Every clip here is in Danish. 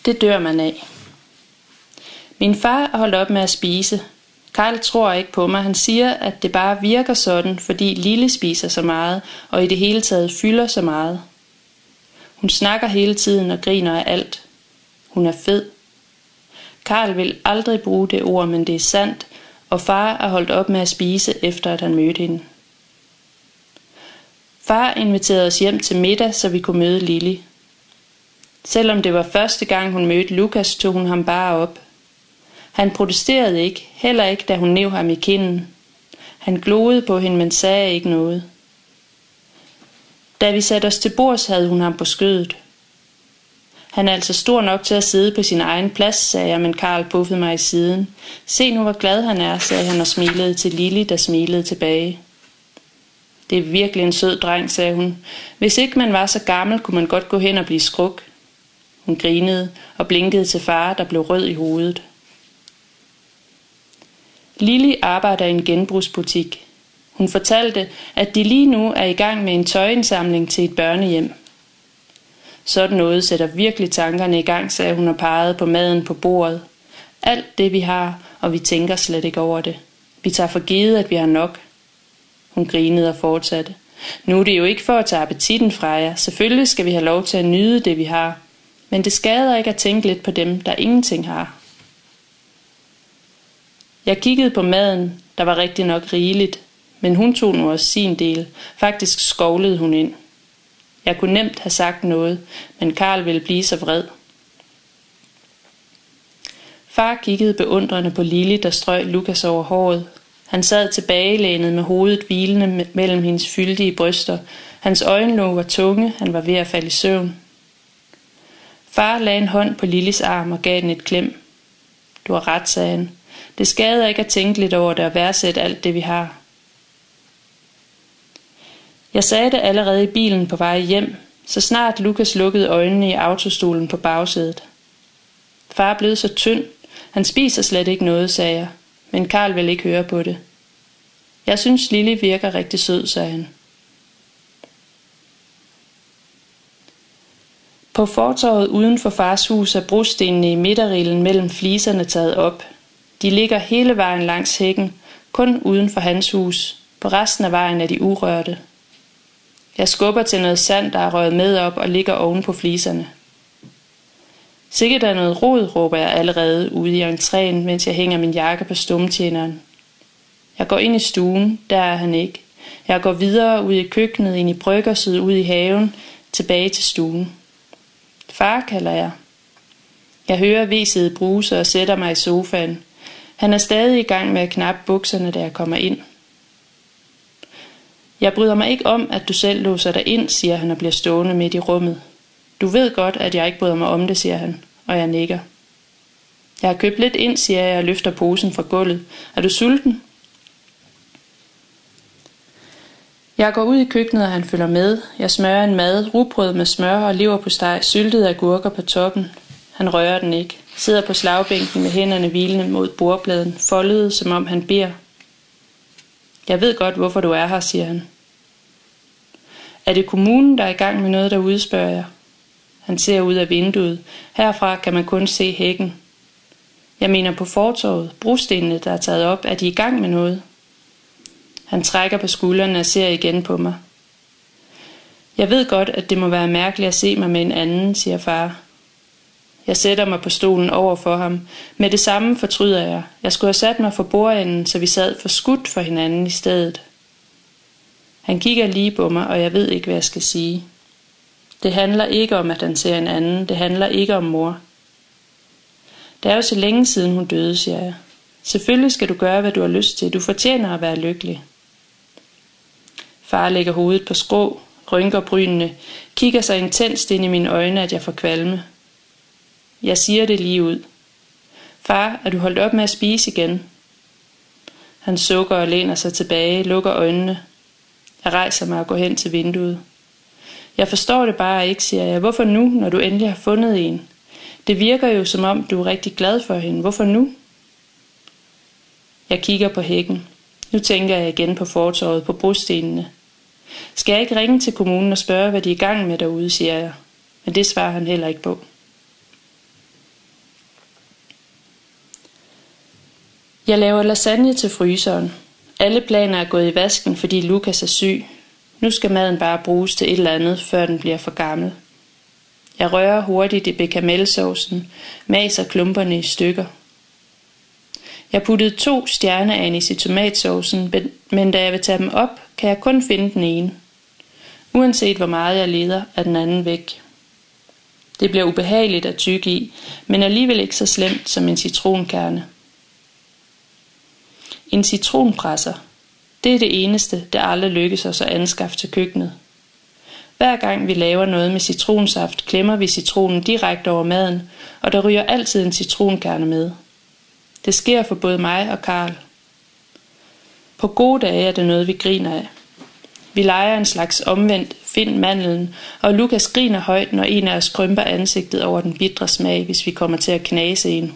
Det dør man af. Min far er holdt op med at spise. Karl tror ikke på mig. Han siger, at det bare virker sådan, fordi Lille spiser så meget, og i det hele taget fylder så meget. Hun snakker hele tiden og griner af alt. Hun er fed. Karl vil aldrig bruge det ord, men det er sandt, og far er holdt op med at spise, efter at han mødte hende. Far inviterede os hjem til middag, så vi kunne møde Lili. Selvom det var første gang, hun mødte Lukas, tog hun ham bare op. Han protesterede ikke, heller ikke, da hun næv ham i kinden. Han gloede på hende, men sagde ikke noget. Da vi satte os til bords, havde hun ham på skødet. Han er altså stor nok til at sidde på sin egen plads, sagde jeg, men Karl puffede mig i siden. Se nu, hvor glad han er, sagde han og smilede til Lili, der smilede tilbage. Det er virkelig en sød dreng, sagde hun. Hvis ikke man var så gammel, kunne man godt gå hen og blive skruk. Hun grinede og blinkede til far, der blev rød i hovedet. Lili arbejder i en genbrugsbutik. Hun fortalte, at de lige nu er i gang med en tøjindsamling til et børnehjem. Sådan noget sætter virkelig tankerne i gang, sagde hun og pegede på maden på bordet. Alt det vi har, og vi tænker slet ikke over det. Vi tager for givet, at vi har nok. Hun grinede og fortsatte. Nu er det jo ikke for at tage appetitten fra jer. Selvfølgelig skal vi have lov til at nyde det, vi har. Men det skader ikke at tænke lidt på dem, der ingenting har. Jeg kiggede på maden, der var rigtig nok rigeligt, men hun tog nu også sin del. Faktisk skovlede hun ind. Jeg kunne nemt have sagt noget, men Karl ville blive så vred. Far kiggede beundrende på Lili, der strøg Lukas over håret. Han sad tilbagelænet med hovedet hvilende mellem hendes fyldige bryster. Hans øjenlåg var tunge, han var ved at falde i søvn. Far lagde en hånd på Lilis arm og gav den et klem. Du har ret, sagde han. Det skader ikke at tænke lidt over det og værdsætte alt det, vi har. Jeg sagde det allerede i bilen på vej hjem, så snart Lukas lukkede øjnene i autostolen på bagsædet. Far er blevet så tynd. Han spiser slet ikke noget, sagde jeg, men Karl ville ikke høre på det. Jeg synes, Lili virker rigtig sød, sagde han. På fortovet uden for fars hus er brostenene i midterrillen mellem fliserne taget op. De ligger hele vejen langs hækken, kun uden for hans hus. På resten af vejen er de urørte. Jeg skubber til noget sand, der er røget med op og ligger oven på fliserne. Sikkert der er noget rod, råber jeg allerede ude i entréen, mens jeg hænger min jakke på stumtjeneren. Jeg går ind i stuen, der er han ikke. Jeg går videre ud i køkkenet, ind i bryggerset, ud i haven, tilbage til stuen. Far, kalder jeg. Jeg hører hvæsset bruse og sætter mig i sofaen. Han er stadig i gang med at knappe bukserne, da jeg kommer ind. Jeg bryder mig ikke om, at du selv låser dig ind, siger han og bliver stående midt i rummet. Du ved godt, at jeg ikke bryder mig om det, siger han, og jeg nikker. Jeg har købt lidt ind, siger jeg og løfter posen fra gulvet. Er du sulten? Jeg går ud i køkkenet, og han følger med. Jeg smører en mad, rugbrød med smør og leverpostej, syltede agurker på toppen. Han rører den ikke. Sidder på slagbænken med hænderne hvilende mod bordpladen, foldede, som om han beder. Jeg ved godt, hvorfor du er her, siger han. Er det kommunen, der er i gang med noget derude, spørger jeg. Han ser ud af vinduet. Herfra kan man kun se hækken. Jeg mener på fortovet, brostenene, der er taget op, er de i gang med noget? Han trækker på skuldrene og ser igen på mig. Jeg ved godt, at det må være mærkeligt at se mig med en anden, siger far. Jeg sætter mig på stolen over for ham. Med det samme fortryder jeg. Jeg skulle have sat mig for bordenden, så vi sad for skudt for hinanden i stedet. Han kigger lige på mig, og jeg ved ikke, hvad jeg skal sige. Det handler ikke om, at han ser en anden. Det handler ikke om mor. Det er jo så længe siden hun døde, siger jeg. Selvfølgelig skal du gøre, hvad du har lyst til. Du fortjener at være lykkelig. Far lægger hovedet på skrå, rynker brynene, kigger så intenst ind i mine øjne, at jeg får kvalme. Jeg siger det lige ud. Far, er du holdt op med at spise igen? Han sukker og læner sig tilbage, lukker øjnene. Jeg rejser mig og går hen til vinduet. Jeg forstår det bare ikke, siger jeg. Hvorfor nu, når du endelig har fundet en? Det virker jo, som om du er rigtig glad for hende. Hvorfor nu? Jeg kigger på hækken. Nu tænker jeg igen på fortovet, på brostenene. Skal jeg ikke ringe til kommunen og spørge, hvad de er i gang med derude, siger jeg. Men det svarer han heller ikke på. Jeg laver lasagne til fryseren. Alle planer er gået i vasken, fordi Lukas er syg. Nu skal maden bare bruges til et eller andet, før den bliver for gammel. Jeg rører hurtigt i bechamelsaucen, maser klumperne i stykker. Jeg puttede 2 stjerneanis i tomatsaucen, men da jeg vil tage dem op, kan jeg kun finde den ene. Uanset hvor meget jeg leder, er den anden væk. Det bliver ubehageligt at tygge i, men alligevel ikke så slemt som en citronkerne. En citronpresser. Det er det eneste, der aldrig lykkes os at anskaffe til køkkenet. Hver gang vi laver noget med citronsaft, klemmer vi citronen direkte over maden, og der ryger altid en citronkerne med. Det sker for både mig og Karl. På gode dage er det noget, vi griner af. Vi leger en slags omvendt find mandlen, og Lukas griner højt, når en af os krymper ansigtet over den bitre smag, hvis vi kommer til at knase en.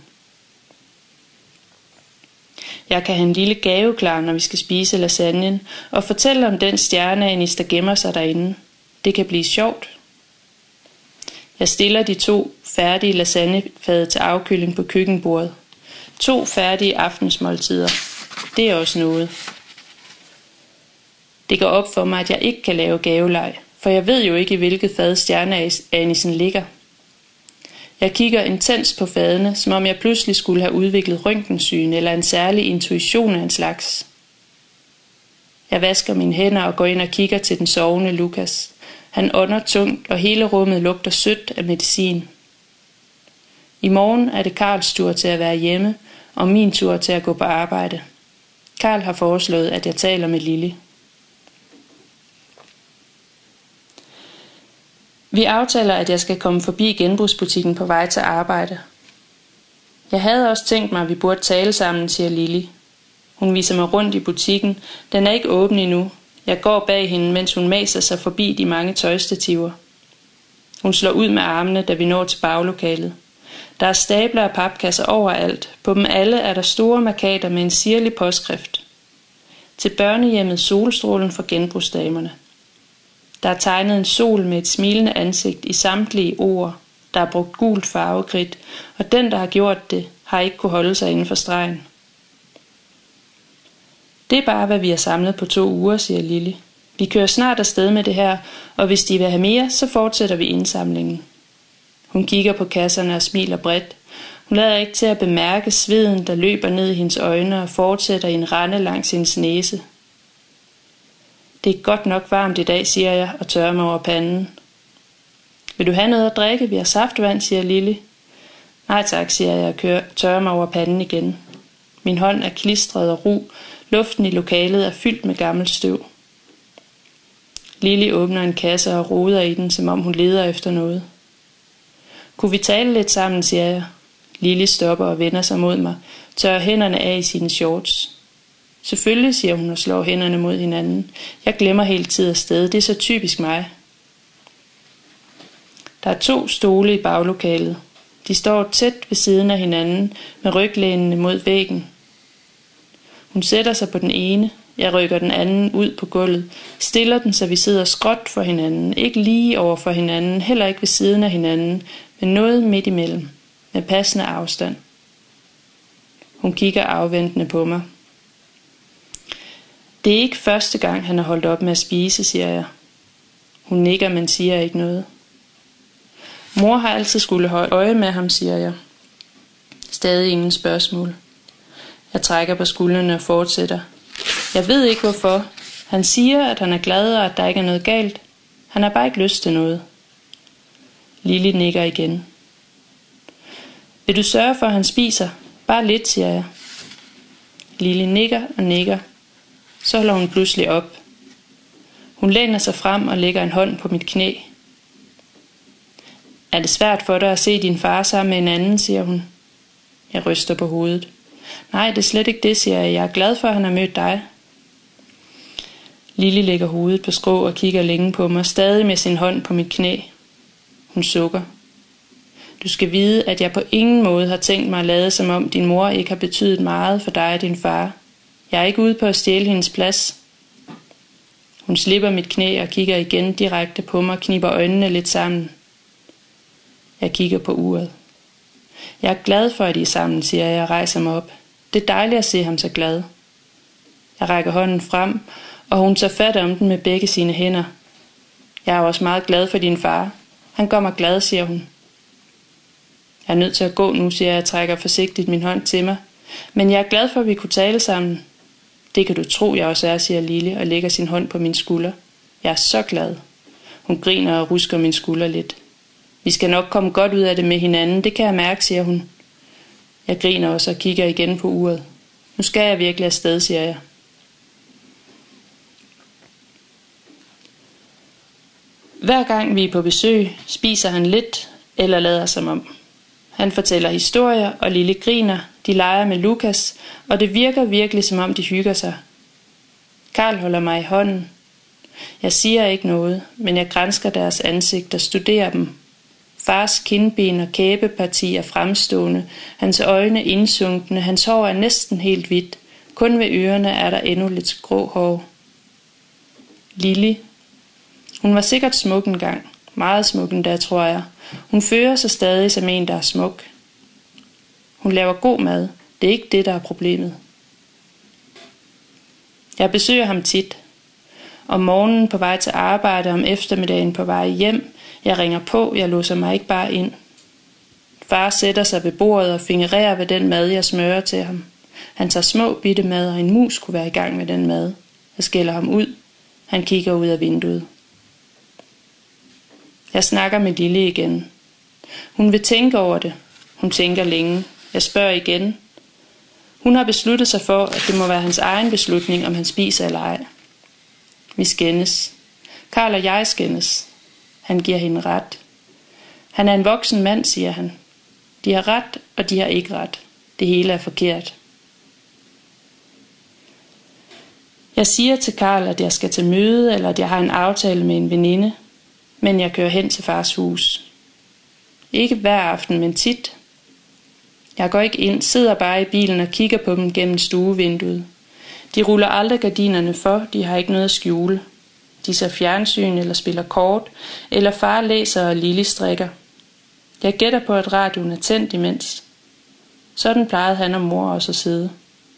Jeg kan have en lille gave klar, når vi skal spise lasagnen, og fortælle om den stjerneanis, der gemmer sig derinde. Det kan blive sjovt. Jeg stiller de 2 færdige lasagnefade til afkøling på køkkenbordet. 2 færdige aftensmåltider. Det er også noget. Det går op for mig, at jeg ikke kan lave gaveleg, for jeg ved jo ikke, i hvilket fad stjerneanisen ligger. Jeg kigger intens på fadene, som om jeg pludselig skulle have udviklet røntgensyn eller en særlig intuition af en slags. Jeg vasker mine hænder og går ind og kigger til den sovende Lukas. Han ånder tungt, og hele rummet lugter sødt af medicin. I morgen er det Karls tur til at være hjemme, og min tur til at gå på arbejde. Karl har foreslået, at jeg taler med Lili. Vi aftaler, at jeg skal komme forbi genbrugsbutikken på vej til arbejde. Jeg havde også tænkt mig, at vi burde tale sammen, siger Lili. Hun viser mig rundt i butikken. Den er ikke åben endnu. Jeg går bag hende, mens hun maser sig forbi de mange tøjstativer. Hun slår ud med armene, da vi når til baglokalet. Der er stabler af papkasser overalt. På dem alle er der store mærkater med en sirlig påskrift. Til børnehjemmet Solstrålen for genbrugsdamerne. Der er tegnet en sol med et smilende ansigt i samtlige ord. Der er brugt gult farvekridt, og den, der har gjort det, har ikke kunne holde sig inden for stregen. Det er bare, hvad vi har samlet på 2 uger, siger Lili. Vi kører snart afsted med det her, og hvis de vil have mere, så fortsætter vi indsamlingen. Hun kigger på kasserne og smiler bredt. Hun lader ikke til at bemærke sveden, der løber ned i hendes øjne og fortsætter i en rende langs hendes næse. Det er godt nok varmt i dag, siger jeg og tørrer mig over panden. Vil du have noget at drikke? Vi har saftvand, siger Lili. Nej tak, siger jeg og tørrer mig over panden igen. Min hånd er klistret og ru. Luften i lokalet er fyldt med gammelt støv. Lili åbner en kasse og roder i den, som om hun leder efter noget. Kunne vi tale lidt sammen, siger jeg. Lili stopper og vender sig mod mig, tørrer hænderne af i sine shorts. Selvfølgelig, siger hun og slår hænderne mod hinanden. Jeg glemmer hele tiden afsted. Det er så typisk mig. Der er 2 stole i baglokalet. De står tæt ved siden af hinanden med ryglænene mod væggen. Hun sætter sig på den ene. Jeg rykker den anden ud på gulvet. Stiller den, så vi sidder skråt for hinanden. Ikke lige over for hinanden, heller ikke ved siden af hinanden, men noget midt imellem. Med passende afstand. Hun kigger afventende på mig. Det er ikke første gang, han har holdt op med at spise, siger jeg. Hun nikker, men siger ikke noget. Mor har altid skulle holde øje med ham, siger jeg. Stadig ingen spørgsmål. Jeg trækker på skuldrene og fortsætter. Jeg ved ikke hvorfor. Han siger, at han er glad og at der ikke er noget galt. Han har bare ikke lyst til noget. Lili nikker igen. Vil du sørge for, at han spiser? Bare lidt, siger jeg. Lili nikker og nikker. Så holder hun pludselig op. Hun læner sig frem og lægger en hånd på mit knæ. Er det svært for dig at se din far sammen med en anden, siger hun. Jeg ryster på hovedet. Nej, det er slet ikke det, siger jeg. Jeg er glad for, at han har mødt dig. Lili lægger hovedet på skrå og kigger længe på mig, stadig med sin hånd på mit knæ. Hun sukker. Du skal vide, at jeg på ingen måde har tænkt mig at lade, som om din mor ikke har betydet meget for dig og din far. Jeg er ikke ude på at stjæle hendes plads. Hun slipper mit knæ og kigger igen direkte på mig og kniber øjnene lidt sammen. Jeg kigger på uret. Jeg er glad for, at I er sammen, siger jeg og rejser mig op. Det er dejligt at se ham så glad. Jeg rækker hånden frem, og hun tager fat om den med begge sine hænder. Jeg er også meget glad for din far. Han gør mig glad, siger hun. Jeg er nødt til at gå nu, siger jeg og trækker forsigtigt min hånd til mig. Men jeg er glad for, at vi kunne tale sammen. Det kan du tro, jeg også er, siger Lille og lægger sin hånd på min skulder. Jeg er så glad. Hun griner og rusker min skulder lidt. Vi skal nok komme godt ud af det med hinanden, det kan jeg mærke, siger hun. Jeg griner også og kigger igen på uret. Nu skal jeg virkelig afsted, siger jeg. Hver gang vi er på besøg, spiser han lidt eller lader som om. Han fortæller historier, og Lille griner, de leger med Lukas, og det virker virkelig som om de hygger sig. Karl holder mig i hånden. Jeg siger ikke noget, men jeg gransker deres ansigter, studerer dem. Fars kindben og kæbeparti er fremstående, hans øjne indsunkne, hans hår er næsten helt hvidt. Kun ved ørerne er der endnu lidt grå hår. Lili. Hun var sikkert smuk engang. Meget smuk endda, tror jeg. Hun fører sig stadig som en, der er smuk. Hun laver god mad. Det er ikke det, der er problemet. Jeg besøger ham tit. Om morgenen på vej til arbejde, om eftermiddagen på vej hjem. Jeg ringer på, jeg låser mig ikke bare ind. Far sætter sig ved bordet og fingererer ved den mad, jeg smører til ham. Han tager små bitte mad, og en mus kunne være i gang med den mad. Jeg skælder ham ud. Han kigger ud af vinduet. Jeg snakker med Lille igen. Hun vil tænke over det. Hun tænker længe. Jeg spørger igen. Hun har besluttet sig for, at det må være hans egen beslutning, om han spiser eller ej. Vi skændes. Karl og jeg skændes. Han giver hende ret. Han er en voksen mand, siger han. De har ret, og de har ikke ret. Det hele er forkert. Jeg siger til Karl, at jeg skal til møde, eller at jeg har en aftale med en veninde, men jeg kører hen til fars hus. Ikke hver aften, men tit. Jeg går ikke ind, sidder bare i bilen og kigger på dem gennem stuevinduet. De ruller aldrig gardinerne for, de har ikke noget at skjule. De ser fjernsyn eller spiller kort, eller far læser og Lili strikker. Jeg gætter på, at radioen er tændt imens. Sådan plejede han og mor også at sidde.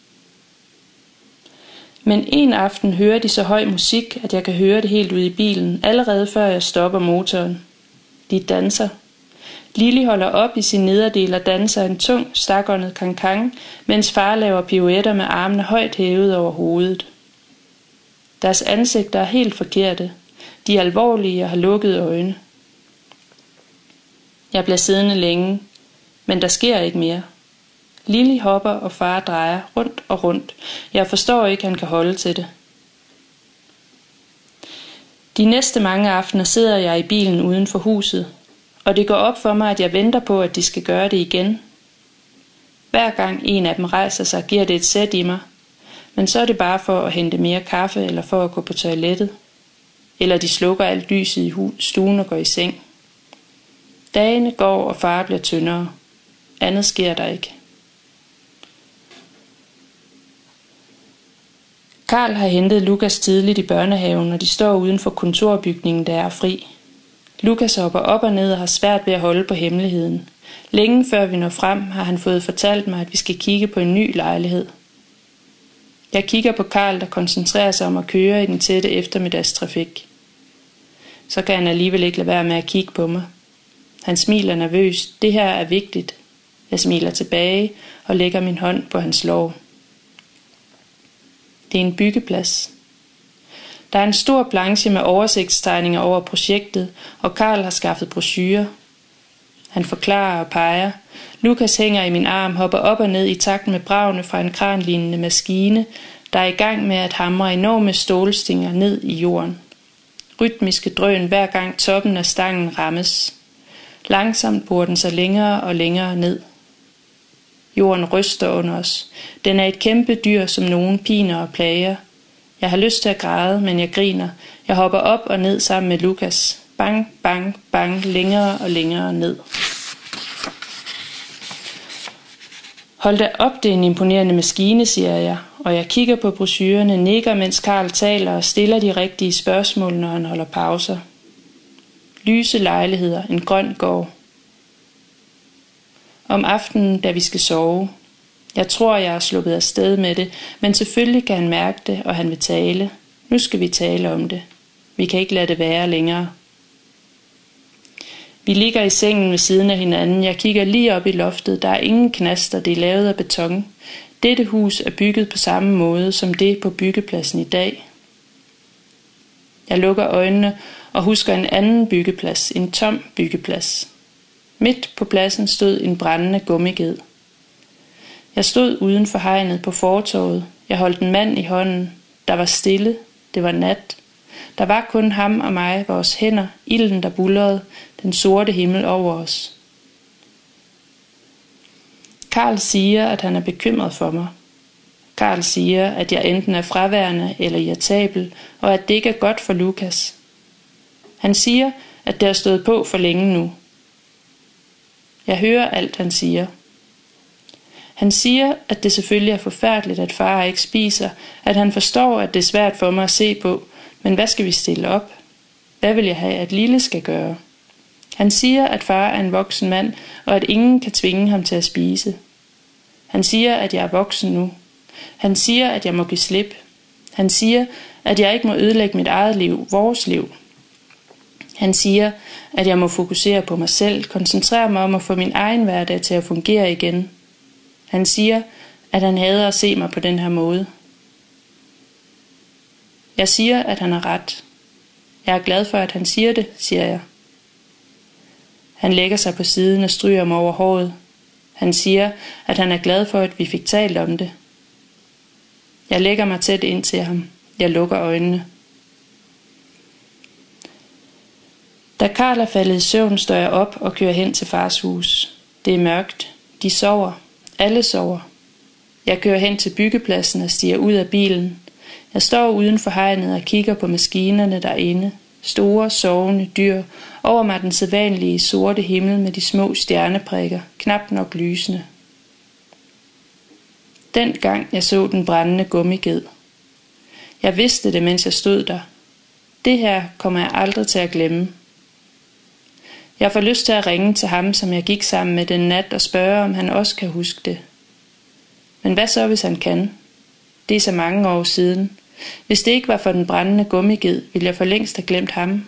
Men en aften hører de så høj musik, at jeg kan høre det helt ude i bilen, allerede før jeg stopper motoren. De danser. Lili holder op i sin nederdel og danser en tung, stakåndet kankang, mens far laver pirouetter med armene højt hævet over hovedet. Deres ansigter er helt forkerte. De er alvorlige og har lukkede øjne. Jeg bliver siddende længe, men der sker ikke mere. Lili hopper, og far drejer rundt og rundt. Jeg forstår ikke, han kan holde til det. De næste mange aftener sidder jeg i bilen uden for huset, og det går op for mig, at jeg venter på, at de skal gøre det igen. Hver gang en af dem rejser sig, giver det et sæt i mig, men så er det bare for at hente mere kaffe eller for at gå på toilettet. Eller de slukker alt lyset i stuen og går i seng. Dagene går, og far bliver tyndere. Andet sker der ikke. Karl har hentet Lukas tidligt i børnehaven, og de står uden for kontorbygningen, der er fri. Lukas hopper op og ned og har svært ved at holde på hemmeligheden. Længe før vi når frem, har han fået fortalt mig, at vi skal kigge på en ny lejlighed. Jeg kigger på Karl, der koncentrerer sig om at køre i den tætte eftermiddagstrafik. Så kan han alligevel ikke lade være med at kigge på mig. Han smiler nervøst. Det her er vigtigt. Jeg smiler tilbage og lægger min hånd på hans lår. Det er en byggeplads. Der er en stor planche med oversigtstegninger over projektet, og Karl har skaffet brochurer. Han forklarer og peger. Lukas hænger i min arm, hopper op og ned i takt med bragene fra en kranlignende maskine, der er i gang med at hamre enorme stålstinger ned i jorden. Rytmiske drøn hver gang toppen af stangen rammes. Langsomt borer den sig længere og længere ned. Jorden ryster under os. Den er et kæmpe dyr, som nogen piner og plager. Jeg har lyst til at græde, men jeg griner. Jeg hopper op og ned sammen med Lukas. Bang, bang, bang, længere og længere ned. Hold da op, det er en imponerende maskine, siger jeg, og jeg kigger på brochurerne, nikker, mens Karl taler og stiller de rigtige spørgsmål, når han holder pauser. Lyse lejligheder, en grøn gård. Om aftenen, da vi skal sove. Jeg tror, jeg er sluppet afsted med det, men selvfølgelig kan han mærke det, og han vil tale. Nu skal vi tale om det. Vi kan ikke lade det være længere. Vi ligger i sengen ved siden af hinanden. Jeg kigger lige op i loftet. Der er ingen knaster, det er lavet af beton. Dette hus er bygget på samme måde som det på byggepladsen i dag. Jeg lukker øjnene og husker en anden byggeplads, en tom byggeplads. Midt på pladsen stod en brændende gummiged. Jeg stod uden for hegnet på fortovet. Jeg holdt en mand i hånden. Der var stille. Det var nat. Der var kun ham og mig, vores hænder, ilden der buldrede, den sorte himmel over os. Karl siger, at han er bekymret for mig. Karl siger, at jeg enten er fraværende eller irritabel, og at det ikke er godt for Lukas. Han siger, at det har stået på for længe nu. Jeg hører alt, han siger. Han siger, at det selvfølgelig er forfærdeligt, at far ikke spiser, at han forstår, at det er svært for mig at se på, men hvad skal vi stille op? Hvad vil jeg have, at Lille skal gøre? Han siger, at far er en voksen mand, og at ingen kan tvinge ham til at spise. Han siger, at jeg er voksen nu. Han siger, at jeg må give slip. Han siger, at jeg ikke må ødelægge mit eget liv, vores liv. Han siger, at jeg må fokusere på mig selv, koncentrere mig om at få min egen hverdag til at fungere igen. Han siger, at han hader at se mig på den her måde. Jeg siger, at han har ret. Jeg er glad for, at han siger det, siger jeg. Han lægger sig på siden og stryger mig over håret. Han siger, at han er glad for, at vi fik talt om det. Jeg lægger mig tæt ind til ham. Jeg lukker øjnene. Da Karl er faldet i søvn, står jeg op og kører hen til fars hus. Det er mørkt. De sover. Alle sover. Jeg kører hen til byggepladsen og stiger ud af bilen. Jeg står uden for hegnet og kigger på maskinerne derinde. Store, sovende dyr. Over mig den sædvanlige sorte himmel med de små stjerneprikker, knap nok lysende. Dengang jeg så den brændende gummiged. Jeg vidste det, mens jeg stod der. Det her kommer jeg aldrig til at glemme. Jeg får lyst til at ringe til ham, som jeg gik sammen med den nat, og spørge, om han også kan huske det. Men hvad så, hvis han kan? Det er så mange år siden. Hvis det ikke var for den brændende gummiged, ville jeg for længst have glemt ham.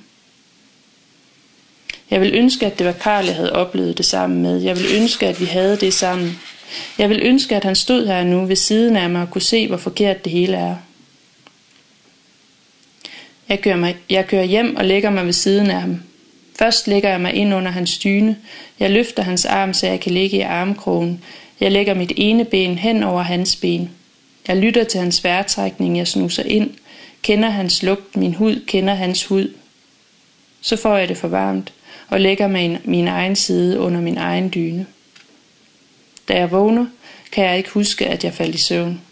Jeg vil ønske, at det var Karl, jeg havde oplevet det sammen med. Jeg vil ønske, at vi havde det sammen. Jeg vil ønske, at han stod her nu ved siden af mig og kunne se, hvor forkert det hele er. Jeg kører hjem og lægger mig ved siden af ham. Først lægger jeg mig ind under hans dyne. Jeg løfter hans arm, så jeg kan ligge i armkrogen. Jeg lægger mit ene ben hen over hans ben. Jeg lytter til hans vejrtrækning. Jeg snuser ind. Kender hans lugt. Min hud kender hans hud. Så får jeg det for varmt og lægger mig min egen side under min egen dyne. Da jeg vågner, kan jeg ikke huske, at jeg faldt i søvn.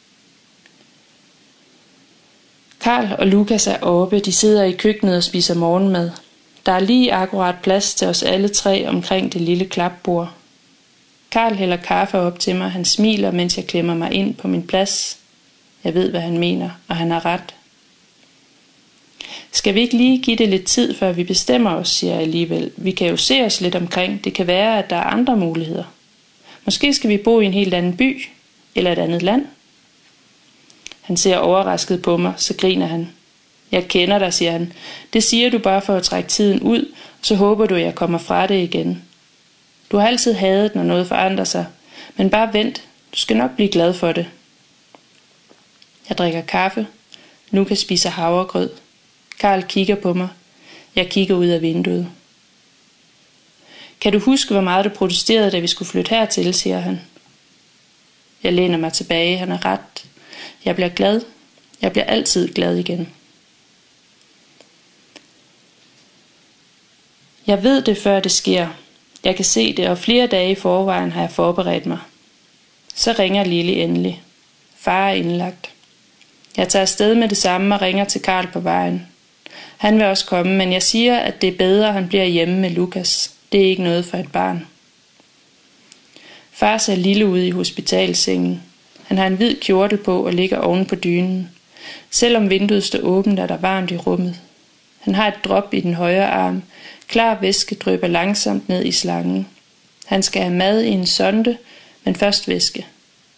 Karl og Lukas er oppe. De sidder i køkkenet og spiser morgenmad. Der er lige akkurat plads til os alle tre omkring det lille klapbord. Karl hælder kaffe op til mig. Han smiler, mens jeg klemmer mig ind på min plads. Jeg ved, hvad han mener, og han har ret. Skal vi ikke lige give det lidt tid, før vi bestemmer os, siger jeg alligevel. Vi kan jo se os lidt omkring. Det kan være, at der er andre muligheder. Måske skal vi bo i en helt anden by, eller et andet land. Han ser overrasket på mig, så griner han. Jeg kender dig, siger han. Det siger du bare for at trække tiden ud, og så håber du, at jeg kommer fra det igen. Du har altid hadet, når noget forandrer sig, men bare vent. Du skal nok blive glad for det. Jeg drikker kaffe. Lukas spiser havregrød. Karl kigger på mig. Jeg kigger ud af vinduet. Kan du huske, hvor meget du protesterede, da vi skulle flytte hertil, siger han. Jeg læner mig tilbage. Han har ret. Jeg bliver glad. Jeg bliver altid glad igen. Jeg ved det, før det sker. Jeg kan se det, og flere dage i forvejen har jeg forberedt mig. Så ringer Lille endelig. Far er indlagt. Jeg tager afsted med det samme og ringer til Karl på vejen. Han vil også komme, men jeg siger, at det er bedre, at han bliver hjemme med Lukas. Det er ikke noget for et barn. Far ser Lille ud i hospitalsengen. Han har en hvid kjortel på og ligger oven på dynen. Selvom vinduet står åbent, er der varmt i rummet. Han har et drop i den højre arm. Klar væske drypper langsomt ned i slangen. Han skal have mad i en sonde, men først væske.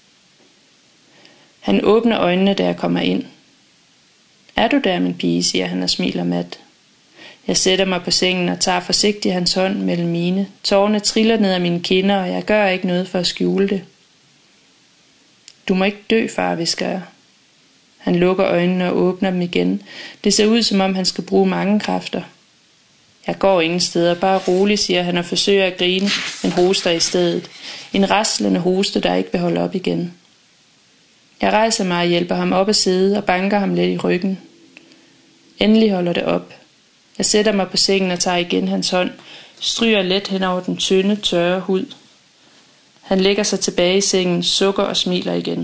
Han åbner øjnene, da jeg kommer ind. Er du der, min pige, siger han og smiler mat. Jeg sætter mig på sengen og tager forsigtigt hans hånd mellem mine. Tårerne triller ned ad mine kinder, og jeg gør ikke noget for at skjule det. Du må ikke dø, far, hvisker jeg. Han lukker øjnene og åbner dem igen. Det ser ud, som om han skal bruge mange kræfter. Jeg går ingen steder, bare rolig, siger han og forsøger at grine, men hoster i stedet. En raslende hoste, der ikke vil holde op igen. Jeg rejser mig og hjælper ham op at sidde og banker ham lidt i ryggen. Endelig holder det op. Jeg sætter mig på sengen og tager igen hans hånd, stryger let hen over den tynde, tørre hud. Han lægger sig tilbage i sengen, sukker og smiler igen.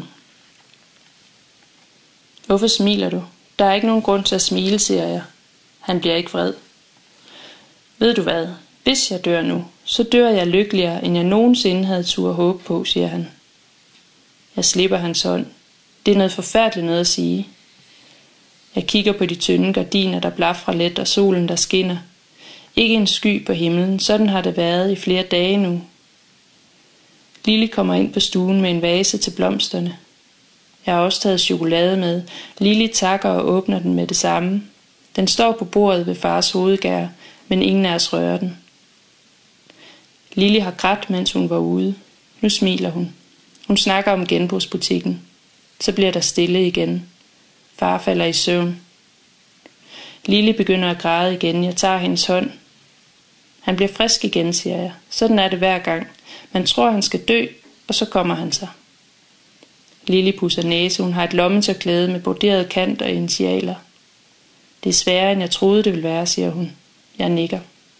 Hvorfor smiler du? Der er ikke nogen grund til at smile, siger jeg. Han bliver ikke vred. Ved du hvad? Hvis jeg dør nu, så dør jeg lykkeligere, end jeg nogensinde havde tur håbe på, siger han. Jeg slipper hans hånd. Det er noget forfærdeligt noget at sige. Jeg kigger på de tynde gardiner, der blafrer let, og solen, der skinner. Ikke en sky på himlen, sådan har det været i flere dage nu. Lili kommer ind på stuen med en vase til blomsterne. Jeg har også taget chokolade med. Lili takker og åbner den med det samme. Den står på bordet ved fars hovedgær, men ingen af os rører den. Lili har grædt, mens hun var ude. Nu smiler hun. Hun snakker om genbrugsbutikken. Så bliver der stille igen. Far falder i søvn. Lili begynder at græde igen. Jeg tager hendes hånd. Han bliver frisk igen, siger jeg. Sådan er det hver gang. Man tror, han skal dø, og så kommer han sig. Lili pudser næse. Hun har et lommetørklæde med broderet kant og initialer. Det er sværere, end jeg troede, det ville være, siger hun. Jeg nikker.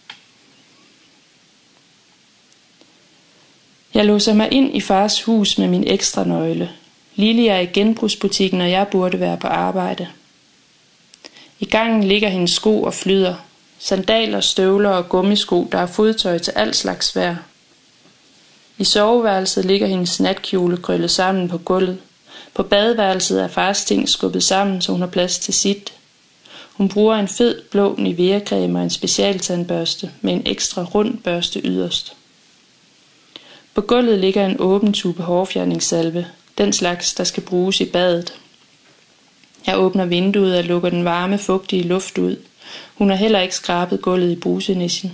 Jeg låser mig ind i fars hus med min ekstra nøgle. Lili er i genbrugsbutikken, og jeg burde være på arbejde. I gangen ligger hendes sko og flyder. Sandaler, støvler og gummisko, der er fodtøj til al slags vejr. I soveværelset ligger hendes natkjole krøllet sammen på gulvet. På badeværelset er fars ting skubbet sammen, så hun har plads til sit. Hun bruger en fed blå Nivea-creme og en specialtandbørste med en ekstra rund børste yderst. På gulvet ligger en åben tube hårfjerningssalve, den slags, der skal bruges i badet. Jeg åbner vinduet og lukker den varme, fugtige luft ud. Hun har heller ikke skrabet gulvet i brusenissen.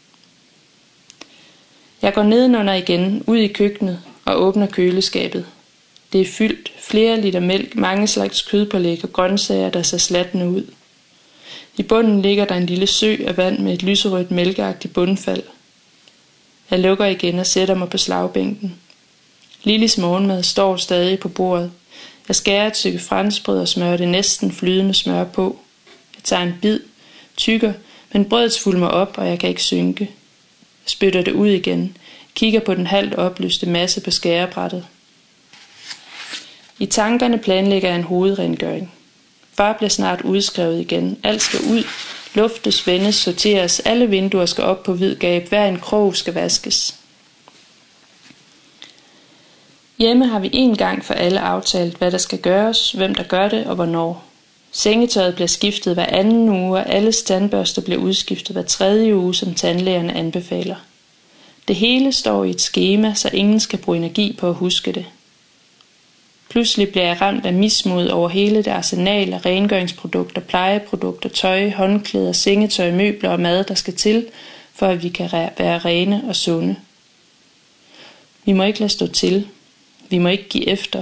Jeg går nedenunder igen, ud i køkkenet og åbner køleskabet. Det er fyldt, flere liter mælk, mange slags kødpålæg og grøntsager, der ser slattende ud. I bunden ligger der en lille sø af vand med et lyserødt mælkeagtigt bundfald. Jeg lukker igen og sætter mig på slagbænken. Lilis morgenmad står stadig på bordet. Jeg skærer et stykke franskbrød og smører det næsten flydende smør på. Jeg tager en bid, tykker, men brødet svulmer op, og jeg kan ikke synke. Jeg spytter det ud igen, kigger på den halvt oplyste masse på skærebrættet. I tankerne planlægger jeg en hovedrengøring. Far bliver snart udskrevet igen. Alt skal ud. Luftes, vendes, sorteres. Alle vinduer skal op på vid gab. Hver en krog skal vaskes. Hjemme har vi en gang for alle aftalt, hvad der skal gøres, hvem der gør det og hvornår. Sengetøjet bliver skiftet hver anden uge, og alle tandbørster bliver udskiftet hver tredje uge, som tandlægerne anbefaler. Det hele står i et skema, så ingen skal bruge energi på at huske det. Pludselig bliver jeg ramt af mismod over hele det arsenal af rengøringsprodukter, plejeprodukter, tøj, håndklæder, sengetøj, møbler og mad, der skal til, for at vi kan være rene og sunde. Vi må ikke lade stå til. Vi må ikke give efter.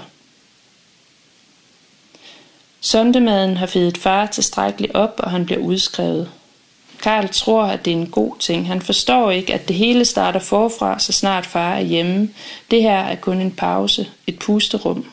Sondemaden har fedet far tilstrækkeligt op, og han bliver udskrevet. Karl tror, at det er en god ting. Han forstår ikke, at det hele starter forfra, så snart far er hjemme. Det her er kun en pause, et pusterum.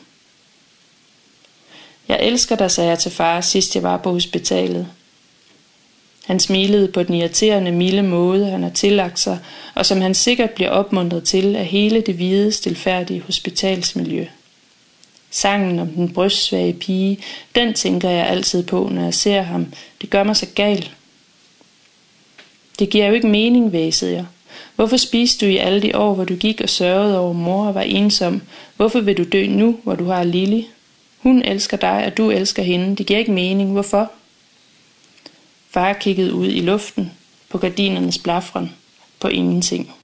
Jeg elsker dig, sagde jeg til far, sidst jeg var på hospitalet. Han smilede på den irriterende, milde måde, han har tillagt sig, og som han sikkert bliver opmuntret til af hele det hvide, stilfærdige hospitalsmiljø. Sangen om den brystsvage pige, den tænker jeg altid på, når jeg ser ham. Det gør mig så gal. Det giver jo ikke mening, væsede jeg. Hvorfor spiste du i alle de år, hvor du gik og sørgede over mor og var ensom? Hvorfor vil du dø nu, hvor du har Lili? Hun elsker dig, og du elsker hende. Det giver ikke mening. Hvorfor? Far kiggede ud i luften, på gardinernes blafren, på ingenting.